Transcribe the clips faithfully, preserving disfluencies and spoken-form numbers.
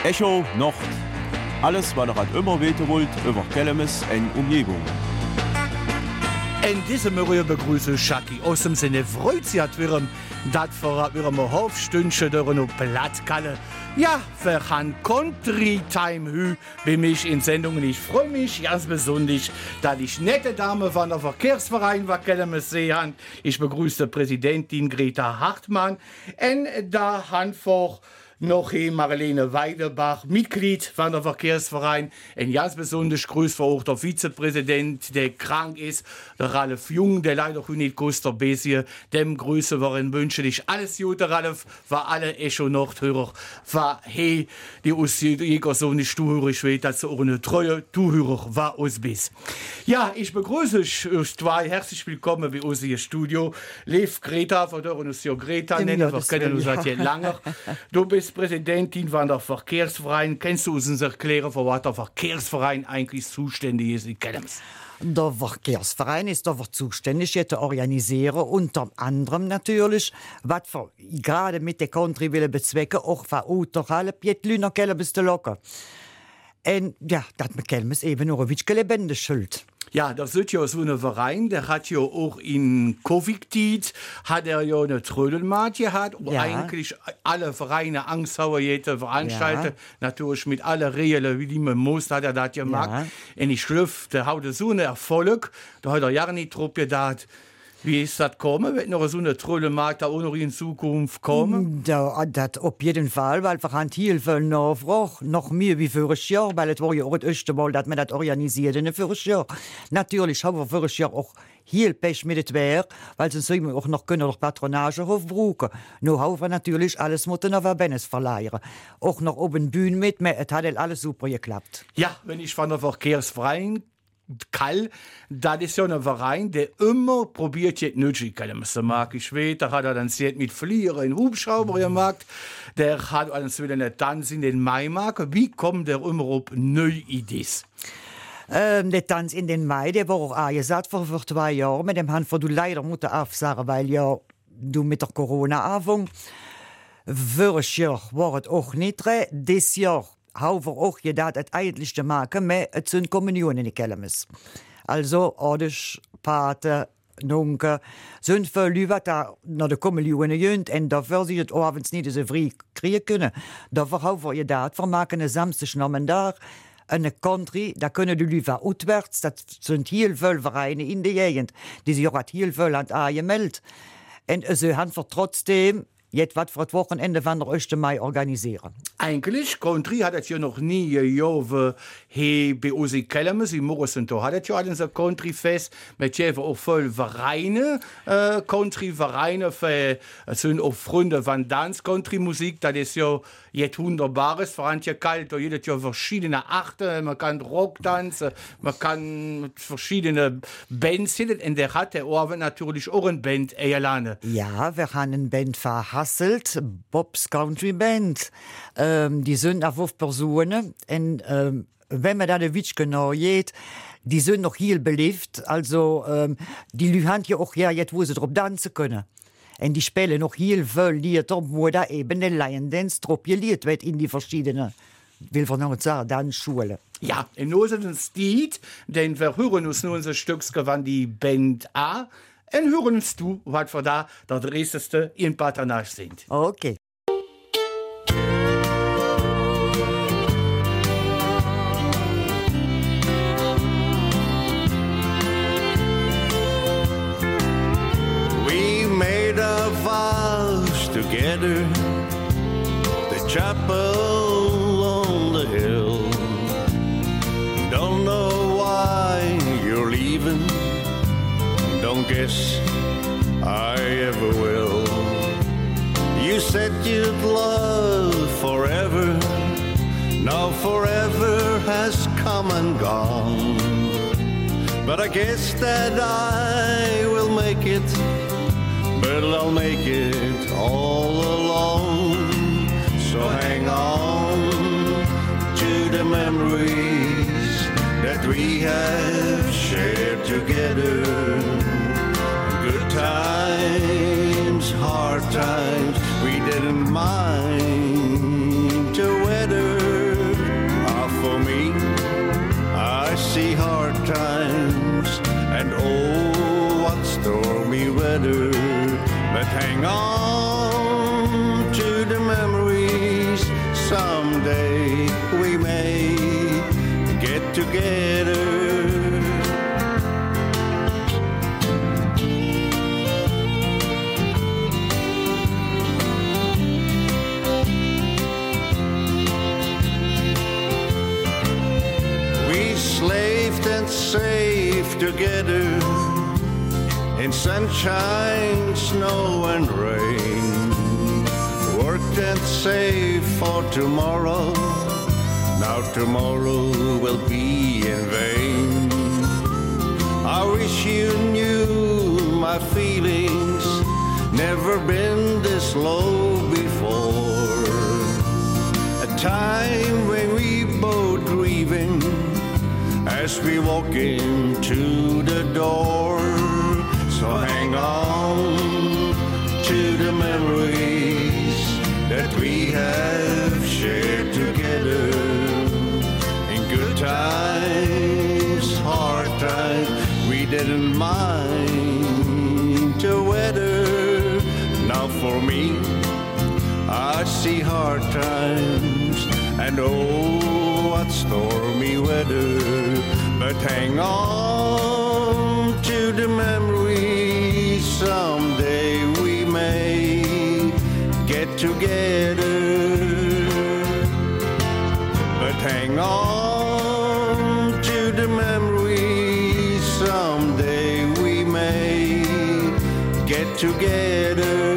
Echo Nord. Alles, was ihr halt immer weten wollt, über Kellemes und Umgebung. In diesem Morgen begrüße ich Schaki aus dem Sinne freut sich at wirm, dat wir wirm Hofstündchen durch no Plattkalle. Ja, wir haben Country Time hü bei mich in Sendungen. Ich freue mich ganz besonders, dass ich nette Dame von der Verkehrsverein war Kellemes sehe. Ich begrüße Präsidentin Greta Hartmann und da Handvoch noch hier Marlene Weidebach, Mitglied von der Verkehrsverein. Ein ganz besonders grüß für auch der Vizepräsident, der krank ist, der Ralf Jung, der leider nicht Guster Besie. Dem Grüße waren wünsche dich alles Gute, Ralf, war alle Echo Nordhörer, war hey, die aus Jäger so nicht Zuhörer, ich weiß, dass sie auch eine treue Zuhörer war aus bis. Ja, ich begrüße euch zwei, herzlich willkommen bei uns hier Studio. Lev Greta, von der uns ja Greta nennen, wir kennen uns seit lange. Du bist Präsidentin von der Verkehrsverein. Kannst du uns erklären, für was der Verkehrsverein eigentlich zuständig ist in Kellemes? Der Verkehrsverein ist dafür zuständig, jetzt zu organisieren, unter anderem natürlich, was wir gerade mit der Country willen bezwecken, auch für Autohalle, die Leute nach Kellemes zu locken. Und ja, das mit Kellemes eben nur ein bisschen lebendig schuld. Ja, das ist ja so ein Verein, der hat ja auch in Covid-Zeit, hat er ja eine Trödelmarkt gehabt, wo ja. eigentlich alle Vereine Angsthauer jede veranstalten, ja. natürlich mit allen Regeln, wie die man muss, hat er das gemacht. Ja. Und ich schlüpfe, der hat so einen Erfolg, da hat er ja nicht drauf gedacht, wie ist das kommen? Wird noch so eine Trödelmarkt da auch noch in Zukunft kommen? Da, das auf jeden Fall, weil wir haben Hilfe noch, noch mehr wie für ein Jahr, weil es war ja auch das erste Mal, dass man das organisiert für ein Jahr. Natürlich haben wir für ein Jahr auch heel Pech mit dem Wehr, weil sonst sollen wir auch noch können noch Patronage aufbrauchen. Nur haben wir natürlich alles mit einer Verbennes verleihen. Auch noch oben Bühne mit, es hat alles super geklappt. Ja, wenn ich von der Verkehrsverein Kall, das ist ja ein Verein, der immer probiert, jetzt Möglichkeiten zu machen. Ich weiß, da hat er dann sehr mit Flieger in Hubschrauber gemacht. Der hat alles wieder eine Tanz in den Mai gemacht. Wie kommt der immer auf neue Ideen? Ähm, der Tanz in den Mai, der war auch angesagt vor, vor zwei Jahren. Mit dem haben wir du leider müssen absagen, weil ja du mit der Corona-Anfang. Voriges Jahr war es auch nicht drin. Dieses Jahr haben wir auch gedacht, dass eigentlich die Marke mehr sind Kommunionen in Kellemes. Also, Adisch, Pate, Nunke, sind für Leute, die nach der Kommunionen gehen, und dafür sie es abends nicht so frei kriegen können. Dafür haben wir gedacht, wir machen einen Samstagnachmittag, eine Country, da können die Leute auswärts, das sind hier viele Vereine in der Gegend, die sich auch hier viele angemeldet haben. Und so haben wir trotzdem jetzt was für das Wochenende von der ersten Mai organisieren. Eigentlich, Country hat es ja noch nie gejoven hier bei uns in Kellemes, in Morrisonto hat es ja ein Country-Fest, mit jeweils auch voll Vereine, äh, Country-Vereine, für, es sind auch Freunde von Dance-Country-Musik, das ist ja jetzt Wunderbares, vor allem ja kalt, da jedes Jahr verschiedene Arten, man kann Rock tanzen, man kann verschiedene Bands sehen, und der hat der Orwell natürlich auch eine Band eingeladen. Ja, wir haben eine Band verhasselt, Bob's Country Band. Ähm, die sind auf fünf Personen. Und ähm, wenn man da den Witz genau geht, die sind noch hier beliebt. Also, ähm, die Leute haben ja auch ja, jetzt, wo sie drauf tanzen können. Und die spielen noch hier viele Lieder, wo da eben der Lion Dance drauf geliert wird in die verschiedenen, will man noch sagen, Tanzschulen. Ja, in unserem Stil, denn wir hören uns nun unser Stück gewann die Band A. Und hören uns du, was wir da der Dresdeste in Patronage sind. Okay. We made our vows together, the chapel on the hill. Don't know why you're leaving, don't guess I ever will. You said you'd love forever, now forever has come and gone. But I guess that I will make it, but I'll make it all alone. So hang on to the memories that we have shared together. Good times, hard times, we didn't mind to weather. hang on to the memories. Someday we may get together. We slaved and saved together in sunshine, snow and rain. Worked and saved for tomorrow. Now tomorrow will be in vain. I wish you knew my feelings. Never been this low before. A time when we both grieving as we walk into the door. So hang on to the memories that we have shared together. In good times, hard times, we didn't mind the weather. Now for me, I see hard times and oh, what stormy weather. But hang on to the memories. Someday we may get together. But hang on to the memories. Someday we may get together.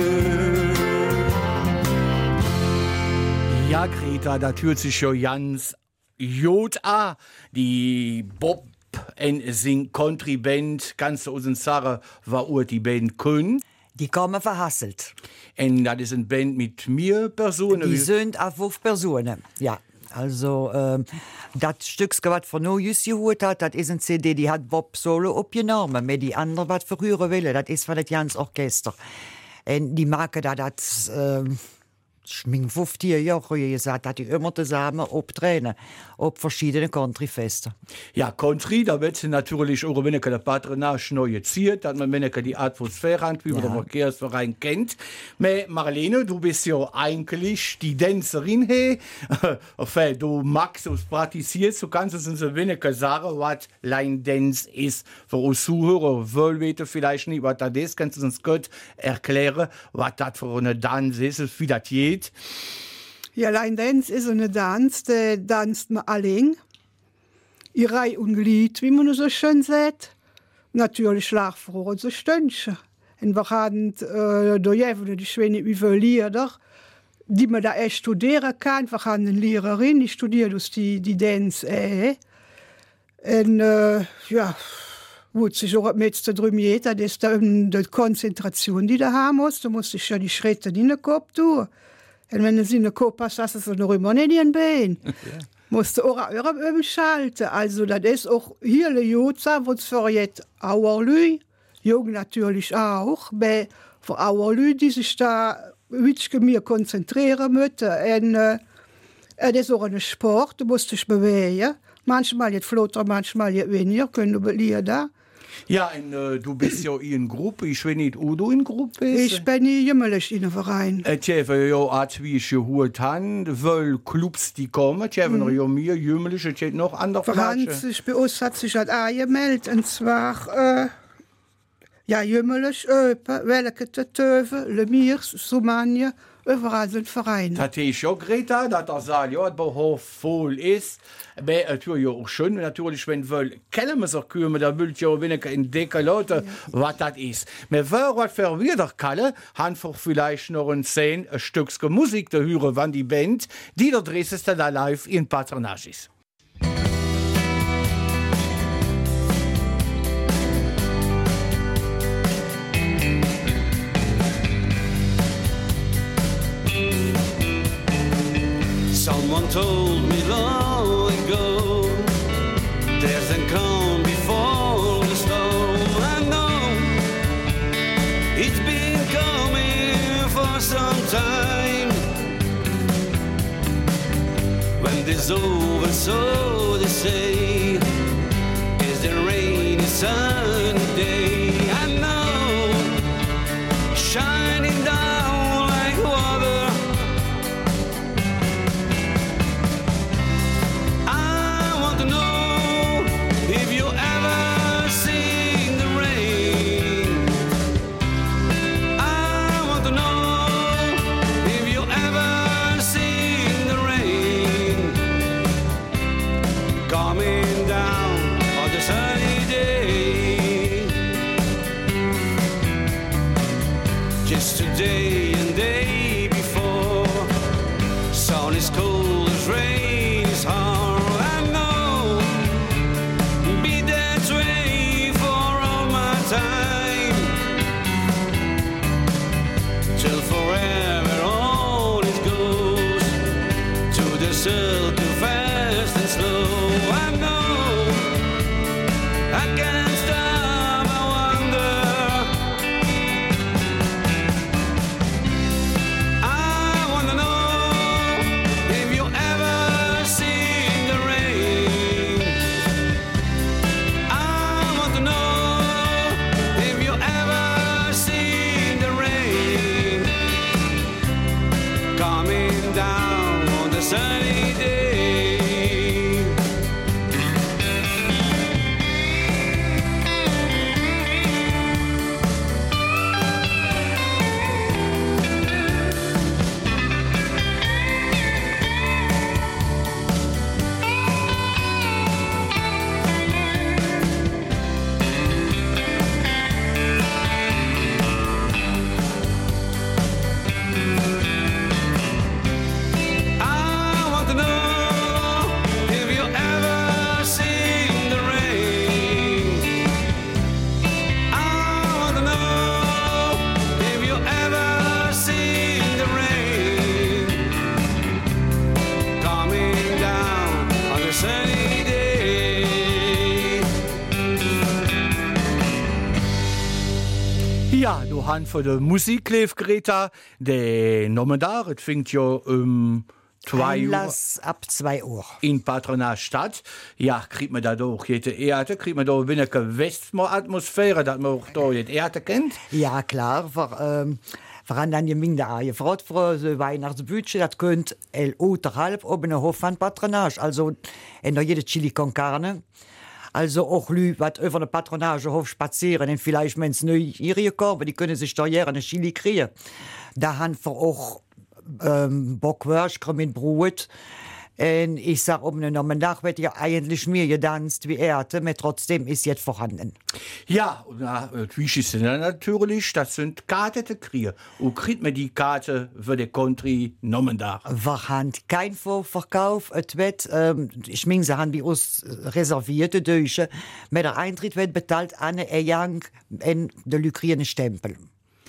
Ja, Greta, da tut sich schon ganz Jod a, die Bob en sing Country Band, ganz aus den Sache, war ur die Band kun. Die kommen verhasselt. Und das ist eine Band mit mir Personen. Die sind auf fünf Personen, ja. Also, ähm, das Stück, was von nur just geholt hat, das ist ein C D, die hat Bob Solo abgenommen. Aber die andere, was verrühren will, das ist von das ganze Orchester. Und die Marke da, das, ähm, schmink fünfzig Jahre gesagt, dass die immer zusammen auftreten, auf verschiedenen Countryfesten. Ja, Country, da wird sie natürlich auch wenn der Patronage neu ziert, dass man wenn die Atmosphäre hat, wie man ja. den Verkehrsverein kennt. Aber Marlene, du bist ja eigentlich die Tänzerin hier. Enfin, du magst es praktizierst, du kannst uns so wenig sagen, was Line Dance ist. Für uns Zuhörer, wollen vielleicht nicht, was das ist, kannst du uns gut erklären, was das für eine Tanz ist, wie das geht. Ja, Line Dance ist eine Tanz, der tanzt man allein. In Reihe und Glied, wie man so schön sagt. Natürlich schlagfroh und so Stündchen. Und wir haben äh, da jemand, ich weiß nicht wie viele Lieder, die man da echt studieren kann. Wir haben eine Lehrerin, die studiert aus die, die Dance. Äh. Und äh, ja, wo sich auch mit darum geht, das ist dann die Konzentration, die du haben musst. Du musst dich ja die Schritte in den Kopf tun. Und wenn du sie in den Kopf hast, hast du es noch immer nicht in den Beinen. Ja. Musst du auch umschalten. Also, das ist auch hier die Jutsa, wo es für jetzt auch Leute, Jungen natürlich auch, aber für auch Leute, die sich da wirklich mehr konzentrieren müssen. Und äh, das ist auch ein Sport, du musst dich bewegen. Manchmal jetzt flotter, manchmal jetzt weniger, können du belieren. Ja, und, äh, du bist ja in einer Gruppe. Ich weiß nicht, wo du in einer Gruppe bist. Ich bin jümmelig in einem Verein. Ich habe ja auch, wie ich geholt habe, weil Clubs, die kommen. Ich habe mhm. ja mehr jümmelig, ich habe noch andere Vereine. Bei uns hat sich halt auch gemeldet. Und zwar, äh, ja, jümmelig, Öpen, Welke, Töve, Le Mirs, Somagne. Überall sind Vereine. Das ist ja Greta, dass der Saal ja Behof voll ist. Aber natürlich ja auch schön, natürlich, wenn wir Kellemeser kommen, da will ja weniger entdecken, Leute, ja. was das ist. Aber wer was für wieder Kalle, einfach vielleicht noch ein zehn ein Stück Musik zu hören, wenn die Band, die da drehst da live in Patronage ist. Someone told me long ago there's a calm before the storm. I know it's been coming for some time. When this over, so they say, is the rainy sunny day. I know shining day and day before. Sun is cold as rain is hard. I know, be that way for all my time, till forever on it goes, to the circle fast and slow. I know I can't stop, I wonder. I wanna know if you ever seen the rain. I want to know if you ever seen the rain coming down on the sunny day. I want to know if you ever seen the rain. I want to know if you ever seen the rain coming down on a sunny day. Ja, du han für de Musikleef Greta, de Nommendar, et fängt jo um zwei Uhr Einlass ab zwei Uhr. in Patronat statt. Ja, kriegt man da doch jede Erde, kriegt man da weniger Westmo-Atmosphäre, dass man auch da die Erde kennt. Ja, klar. Vor, ähm, vor allem dann die Minde a gefragt für so Weihnachtsbudget, das könnt el unterhalb oben ein Hof von Patronage. Also, in da jede Chili con Carne. Also auch Lü, was über den Patronagehof spazieren und vielleicht, wenn es neu ihre kommen, die können sich da hier eine Chili kriegen. Da haben wir auch ähm, Bockwürst mit Brot. Und ich sag, um den Nachmittag wird ja eigentlich mehr gedanzt wie er, aber trotzdem ist jetzt vorhanden. Ja, und na, das Wichtigste natürlich, das sind Karten zu kriegen. Und kriegt man die Karte für den Country Nommendar? Wir haben kein Vorverkauf. Es wird, ähm, ich meine, sie haben bei uns reservierte Deutsche. Mit der Eintritt wird bezahlt Anne Ejang in der Lykrien Stempel.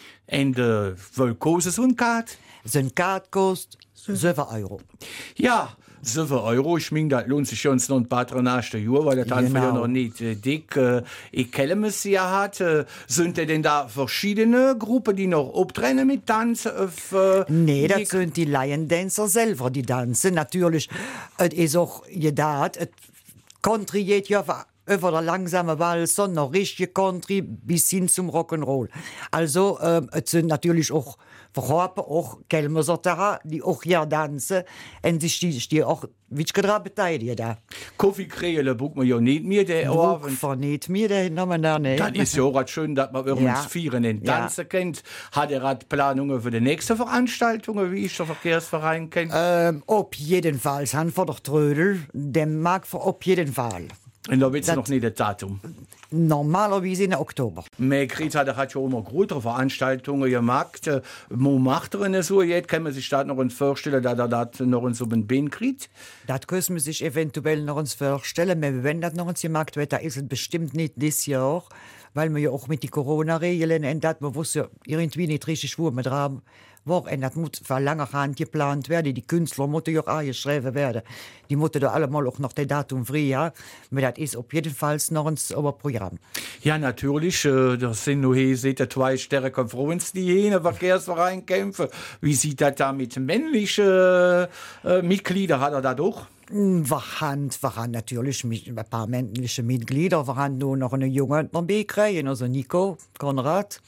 Und äh, wie kostet so eine Karte? So ein Karte kostet sieben Euro. Ja, sieben Euro, ich meine, das lohnt sich schon noch ein Patronage der Jahr, weil das einfach Genau. ja noch nicht äh, dick. Äh, ich kenne es ja hat. Äh, sind denn da verschiedene Gruppen, die noch abtrennen mit Tanzen? Auf, äh, Nee, die- das sind die Lion-Dancer selber, die tanzen. Natürlich, es ist auch gedacht, es Country geht ja über der langsame Walzer, noch richtige Country bis hin zum Rock'n'Roll. Also, ähm, es sind natürlich auch Verhorpen, auch Kelmerser, die auch hier tanzen. Und die stehen auch, wie ich gerade beteiligen da. Kaffeekräle bucht man ja nicht mehr, der Druck Abend. verniet mir, der Name da nicht. Das ist ja auch grad schön, dass man übrigens Ja. Vieren den Ja. Tanzen kennt. Hat er grad Planungen für die nächste Veranstaltungen, wie ich der Verkehrsverein kennt? Ähm, auf jeden Fall, han vor der Trödel, dem mag für auf jeden Fall. Und da willst du das- noch nicht das Datum. Normalerweise in Oktober. Mais Greta, der hat ja immer größere Veranstaltungen gemacht. Äh, Wo macht er denn so jetzt? Kann man sich da noch vorstellen, dass er das noch in so ein Bein kriegt? Das können man sich eventuell noch uns vorstellen, aber wenn das noch uns gemacht wird, dann ist es bestimmt nicht dieses Jahr, weil wir ja auch mit den Corona-Regeln und das, man wusste ja irgendwie nicht richtig, wo wir dran waren. Das muss von langer Hand geplant werden. Die Künstler müssen ja auch angeschrieben werden. Die müssen da allemal auch noch das Datum frei haben. Aber das ist auf jeden Fall noch uns aber Programm. Ja, natürlich. Äh, das sind nur hier, seht ihr, zwei stärker Frauenshygiene, Verkehrsverein kämpfen. Wie sieht das da mit männlichen äh, Mitgliedern? Hat er da doch? Wir haben, wir haben natürlich mit ein paar männliche Mitglieder. Wir haben nur noch einen Jungen dabei gekriegt, also Nico, Konrad.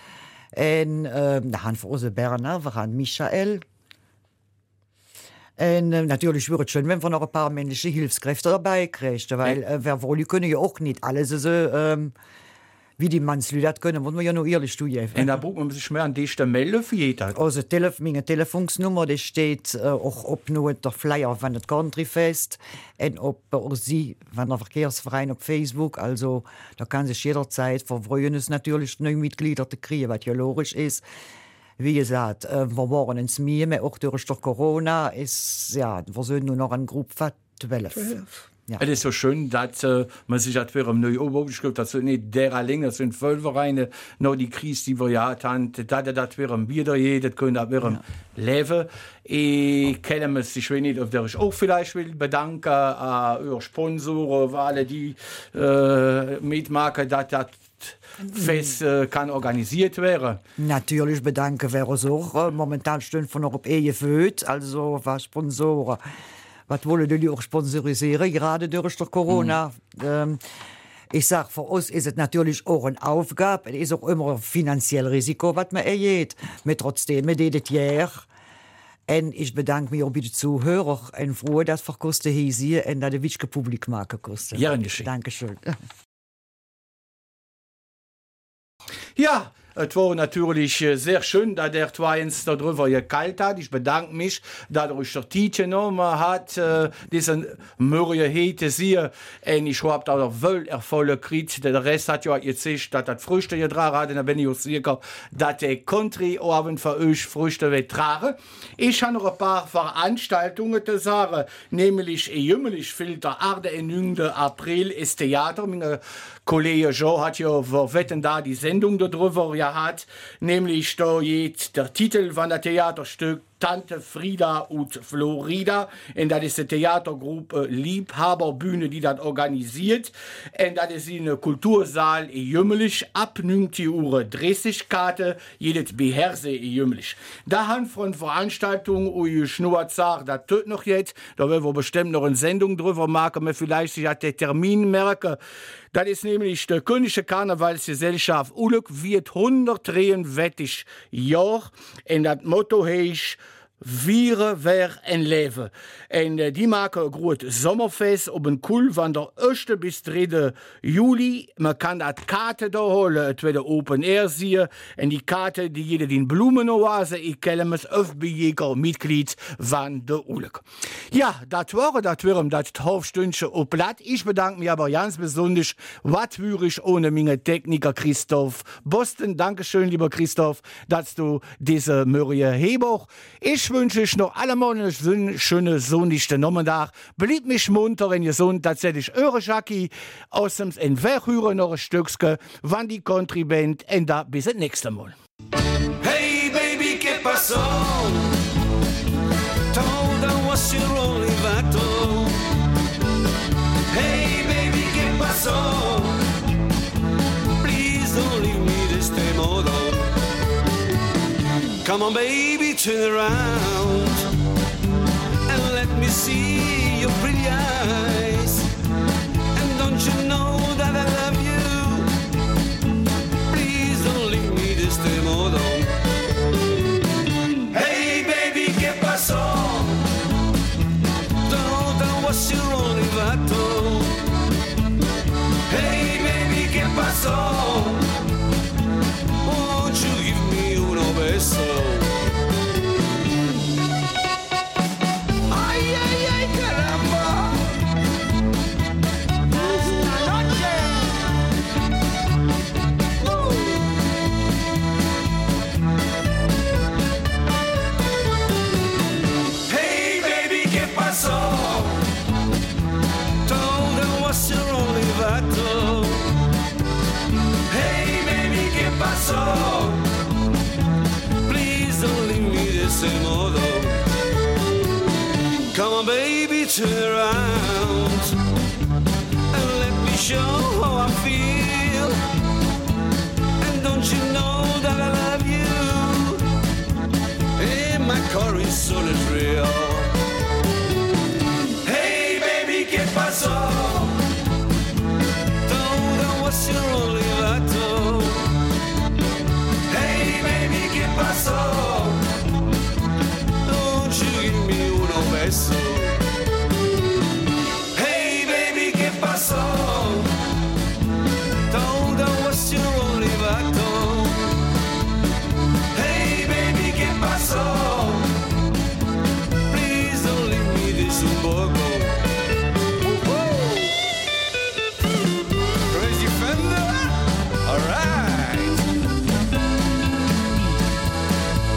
Und äh, da haben wir unsere Berner, wir haben Michael. Und äh, natürlich wäre es schön, wenn wir noch ein paar männliche Hilfskräfte dabei kriegen, weil äh, wir wollen, können ja auch nicht alles so, ähm, wie die Mannslüder das können, muss man ja nur ehrlich studieren. Und da braucht man sich mehr an dich melden für jeden. Also Telef meine Telefonsnummer, die steht äh, auch op nur der Flyer van het Countryfest und op äh, sie van der Verkehrsverein auf Facebook. Also da kann sich jederzeit verfreuen, es natürlich neue Mitglieder zu kriegen, was ja logisch ist. wie gesagt, äh, wir waren ins Mime, auch durch der Corona, ist, ja, wir sind nur noch eine Gruppe von zwölf. Ja. Es ist so schön, dass äh, man sich das für neu obergeschrieben hat, das sind nicht der allein, das sind fünf Vereine, noch die Krise, die wir ja hatten, dass das wir wieder jeder können, das wir ja. leben. Ich kenne mich, ich weiß nicht, ob ich auch vielleicht will bedanken an äh, eure Sponsoren, alle die äh, mitmachen, dass das Fest äh, kann organisiert werden. Natürlich bedanken wir uns auch. Momentan stehen von noch auf Ehe führt, also was Sponsoren. Was wollen die auch sponsorisieren, gerade durch Corona? Mhm. Ähm, ich sage, für uns ist es natürlich auch eine Aufgabe. Es ist auch immer ein finanzielles Risiko, was man ergeht. Aber trotzdem, wir das Jahr. Und ich bedanke mich auch bei den Zuhörern und froh, dass wir Kosten hier sind und dass die wichtige Publikum machen kosten. Ja, geschehen. Dankeschön. Ja, es war natürlich sehr schön, dass der Twins darüber gekalt hat. Ich bedanke mich, dass er euch der Titel genommen hat, äh, diesen Mörje Hete hier. Und ich habe da auch wohl Erfolg gekriegt. Der Rest hat ja jetzt gesagt, dass das Früchte getragen hat. Und dann bin ich auch sicher, dass der Country-Abend für euch Früchte wird tragen. Ich habe noch ein paar Veranstaltungen zu sagen, nämlich ein jünglich Filter, achtzehnten April ist Theater. Meine Kollege Joe hat ja vor Wetten da die Sendung darüber hat, nämlich da jetzt der Titel von der Theaterstück Tante Frieda und Florida. Und das ist eine Theatergruppe Liebhaberbühne, die das organisiert. Und das ist in einem Kultursaal jümmelig ab neunzehn Uhr dreißig Karte, jedes Beherse jümmelig. Da haben von Veranstaltungen, wo ich schnurrt sagt, das tut noch jetzt, da werden wir bestimmt noch eine Sendung drüber machen, wir vielleicht sich den Termin merken. Das ist nämlich die Königliche Karnevalsgesellschaft Uluk wird hundertdreiundvierzig Jahre. Und das Motto heißt, Vieren wer en Leben. Und äh, die machen ein großes Sommerfest auf den Kul von der ersten bis dritten Juli. Man kann das Karte da holen, es wird Open Air sehen. Und die Karte, die jeder den Blumenoase, ich kenne mich auf Bejeger Mitglied von der Uluk. Ja, das war das wäre das Hauptstündchen auf Blatt. Ich bedanke mich aber ganz besonders, was würde ich ohne meinen Techniker Christoph Boston. Dankeschön, lieber Christoph, dass du diese Mörje Heber. Ich wünsche ich noch allemal einen schönen sonnigsten Nachmittag. Bleibt mich munter und gesund. Tatsächlich eure Jackie aus dem Entwerhören noch ein Stückchen, wann die Country Band. Und da bis zum nächsten Mal. Hey baby, che passò? Toda was your only battle. Hey baby, che passò? Please don't leave me this day modo. Come on baby, turn around and let me see your pretty eyes. And don't you know that I love you? Please don't leave me this day modo. Hey baby, che passò? Toda was your only battle. Hey baby, che passò? Won't you give me uno beso? Ay, ay, ay, caramba. Esta noche. Uh. Hey baby, ¿qué pasó? Toda was your only battle. Hey baby, ¿qué pasó? Please don't leave me de ese modo. Come on baby, turn around and let me show how I feel. And don't you know that I love you? And my car is solid real. Hey baby, ¿qué pasó? Toda was your only battle. Hey baby, ¿qué pasó? Don't you give me uno beso. Hey baby, ¿qué pasó? Toda was your only battle. Hey baby, ¿qué pasó? Please don't leave me this un poco. Woo-hoo! Crazy Fender? All right.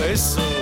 It's so